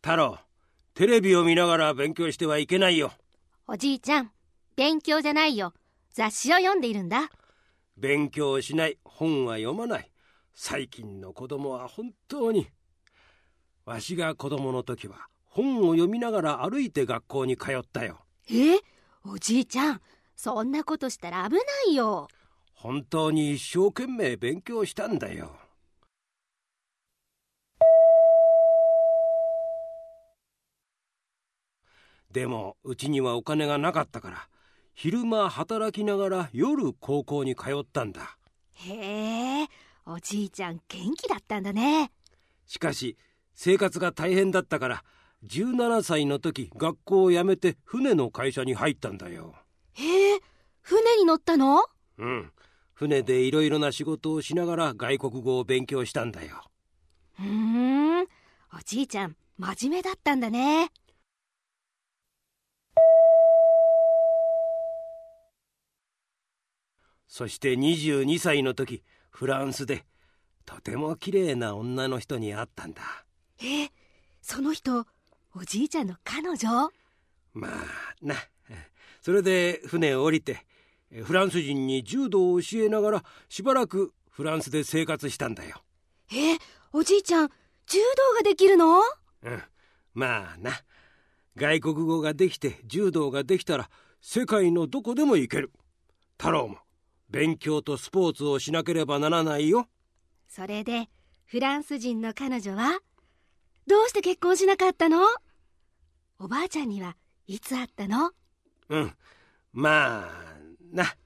太郎、テレビを見ながら勉強してはいけないよ。 おじいちゃん、勉強じゃないよ。雑誌を読んでいるんだ。 勉強しない、本は読まない。最近の子供は本当に。わしが子供の時は本を読みながら歩いて学校に通ったよ。 おじいちゃん、そんなことしたら危ないよ。 本当に一生懸命勉強したんだよ。でもうちにはお金がなかったから、昼間働きながら夜高校に通ったんだ。 へえ、おじいちゃん元気だったんだね。 しかし生活が大変だったから、17歳の時学校を辞めて船の会社に入ったんだよ。 船に乗ったの？ 船でいろいろな仕事をしながら外国語を勉強したんだよ。 おじいちゃん真面目だったんだね。 そして22歳の時、フランスでとても綺麗な女の人に会ったんだ。 その人、おじいちゃんの彼女？ まあな。それで船を降りてフランス人に柔道を教えながらしばらくフランスで生活したんだよ。 おじいちゃん柔道ができるの？ まあな。外国語ができて柔道ができたら世界のどこでも行ける。太郎も勉強とスポーツをしなければならないよ。 それでフランス人の彼女はどうして結婚しなかったの？おばあちゃんにはいつ会ったの？ まあな。